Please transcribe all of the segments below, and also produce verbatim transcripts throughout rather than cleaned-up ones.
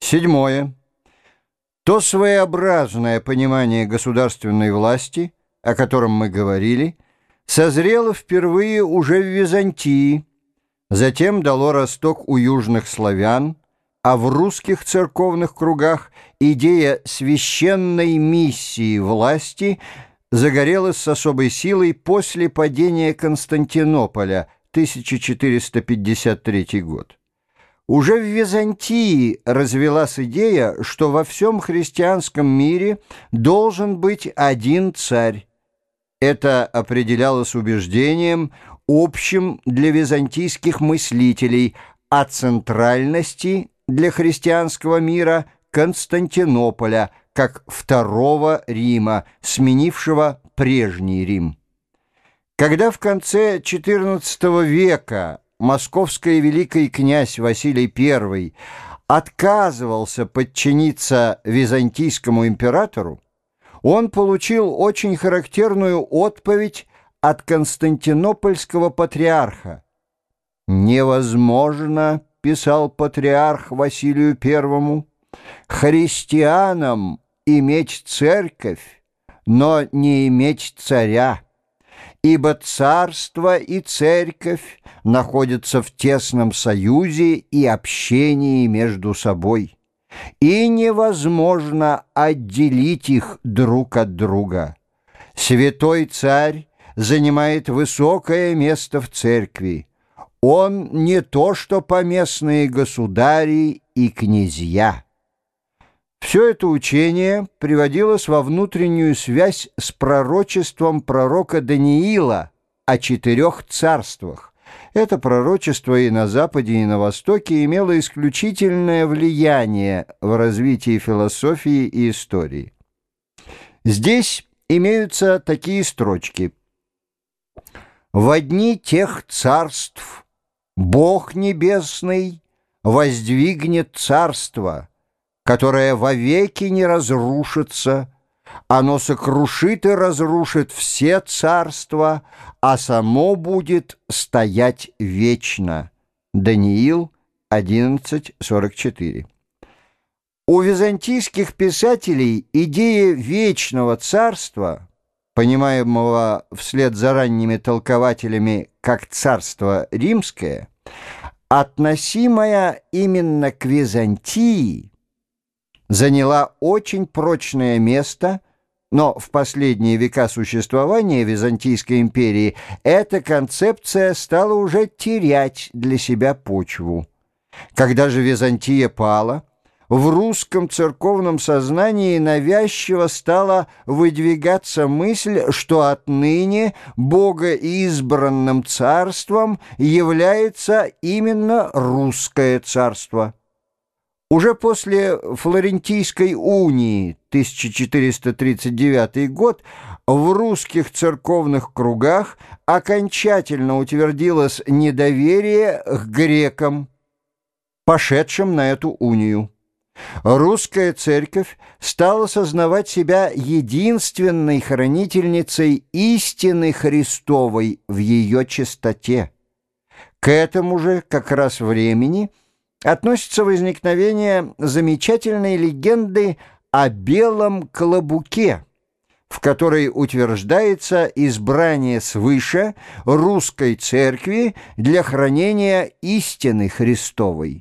Седьмое. То своеобразное понимание государственной власти, о котором мы говорили, созрело впервые уже в Византии, затем дало росток у южных славян, а в русских церковных кругах идея священной миссии власти загорелась с особой силой после падения Константинополя, тысяча четыреста пятьдесят третий год. Уже в Византии развилась идея, что во всем христианском мире должен быть один царь. Это определялось убеждением, общим для византийских мыслителей, о центральности для христианского мира Константинополя, как второго Рима, сменившего прежний Рим. Когда в конце четырнадцатого века московский великий князь Василий Первый отказывался подчиниться византийскому императору, он получил очень характерную отповедь от константинопольского патриарха. «Невозможно, — писал патриарх Василию Первому, — христианам иметь церковь, но не иметь царя, ибо царство и церковь находятся в тесном союзе и общении между собой, и невозможно отделить их друг от друга. Святой царь занимает высокое место в церкви. Он не то что поместные государи и князья». Все это учение приводилось во внутреннюю связь с пророчеством пророка Даниила о четырех царствах. Это пророчество и на Западе, и на Востоке имело исключительное влияние в развитии философии и истории. Здесь имеются такие строчки. «Во дни тех царств Бог Небесный воздвигнет царство, которое вовеки не разрушится, оно сокрушит и разрушит все царства, а само будет стоять вечно». Даниил одиннадцать сорок четыре. У византийских писателей идея вечного царства, понимаемого вслед за ранними толкователями как царство римское, относимая именно к Византии, заняла очень прочное место, но в последние века существования Византийской империи эта концепция стала уже терять для себя почву. Когда же Византия пала, в русском церковном сознании навязчиво стала выдвигаться мысль, что отныне богоизбранным царством является именно русское царство. Уже после Флорентийской унии, тысяча четыреста тридцать девятый год, в русских церковных кругах окончательно утвердилось недоверие к грекам, пошедшим на эту унию. Русская церковь стала сознавать себя единственной хранительницей истины Христовой в ее чистоте. К этому же как раз времени относится возникновение замечательной легенды о белом клобуке, в которой утверждается избрание свыше русской церкви для хранения истины Христовой.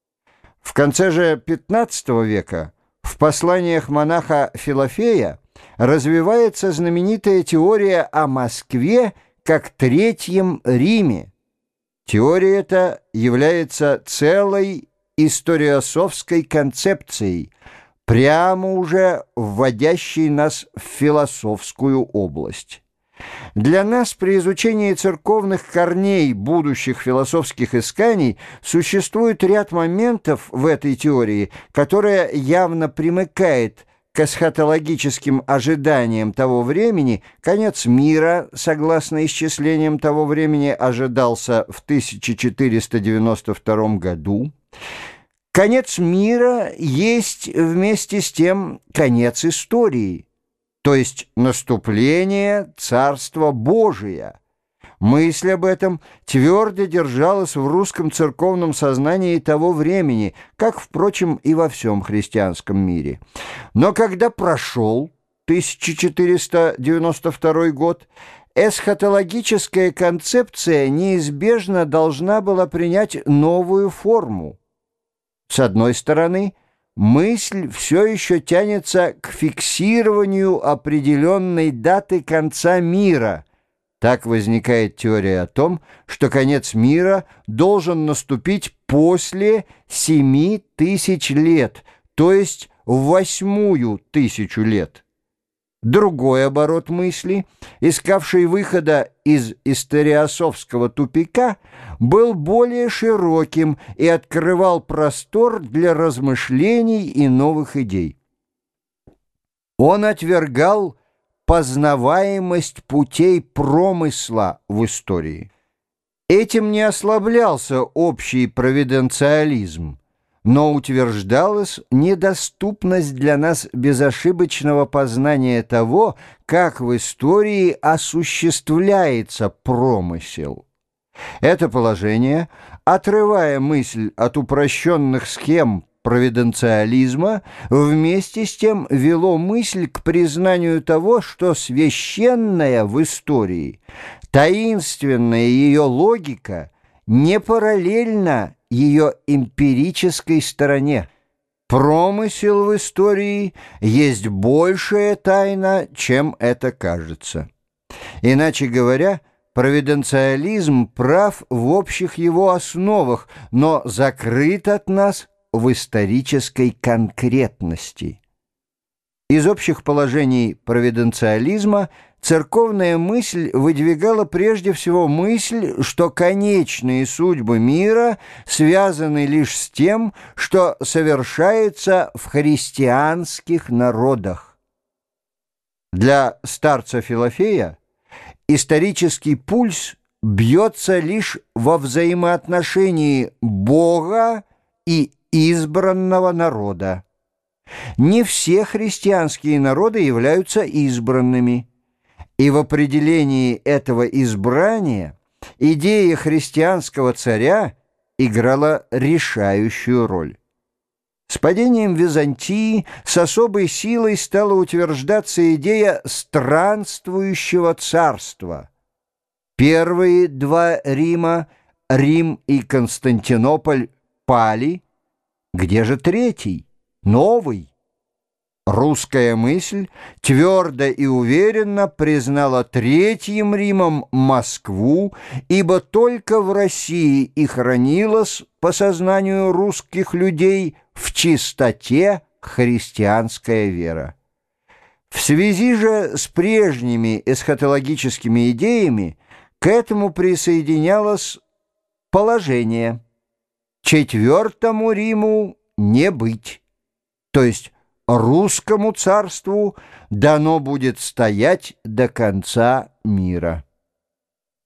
В конце же пятнадцатого века в посланиях монаха Филофея развивается знаменитая теория о Москве как Третьем Риме. Теория эта является целой историософской концепцией, прямо уже вводящей нас в философскую область. Для нас при изучении церковных корней будущих философских исканий существует ряд моментов в этой теории, которая явно примыкает к эсхатологическим ожиданиям того времени. Конец мира, согласно исчислениям того времени, ожидался в тысяча четыреста девяносто втором году. Конец мира есть вместе с тем конец истории, то есть наступление Царства Божия. Мысль об этом твердо держалась в русском церковном сознании того времени, как, впрочем, и во всем христианском мире. Но когда прошел тысяча четыреста девяносто второй год, эсхатологическая концепция неизбежно должна была принять новую форму. С одной стороны, мысль все еще тянется к фиксированию определенной даты конца мира. Так возникает теория о том, что конец мира должен наступить после семи тысяч лет, то есть в восьмую тысячу лет. Другой оборот мысли, искавший выхода из историософского тупика, был более широким и открывал простор для размышлений и новых идей. Он отвергал познаваемость путей промысла в истории. Этим не ослаблялся общий провиденциализм, но утверждалась недоступность для нас безошибочного познания того, как в истории осуществляется промысел. Это положение, отрывая мысль от упрощенных схем провиденциализма, вместе с тем вело мысль к признанию того, что священная в истории, таинственная ее логика не параллельна ее эмпирической стороне. Промысел в истории есть большая тайна, чем это кажется. Иначе говоря, провиденциализм прав в общих его основах, но закрыт от нас в исторической конкретности. Из общих положений провиденциализма церковная мысль выдвигала прежде всего мысль, что конечные судьбы мира связаны лишь с тем, что совершается в христианских народах. Для старца Филофея исторический пульс бьется лишь во взаимоотношении Бога и избранного народа. Не все христианские народы являются избранными, и в определении этого избрания идея христианского царя играла решающую роль. С падением Византии с особой силой стала утверждаться идея странствующего царства. Первые два Рима, Рим и Константинополь, пали. Где же третий, новый? Русская мысль твердо и уверенно признала Третьим Римом Москву, ибо только в России и хранилась, по сознанию русских людей, в чистоте христианская вера. В связи же с прежними эсхатологическими идеями к этому присоединялось положение: Четвертому Риму не быть, то есть русскому царству дано будет стоять до конца мира.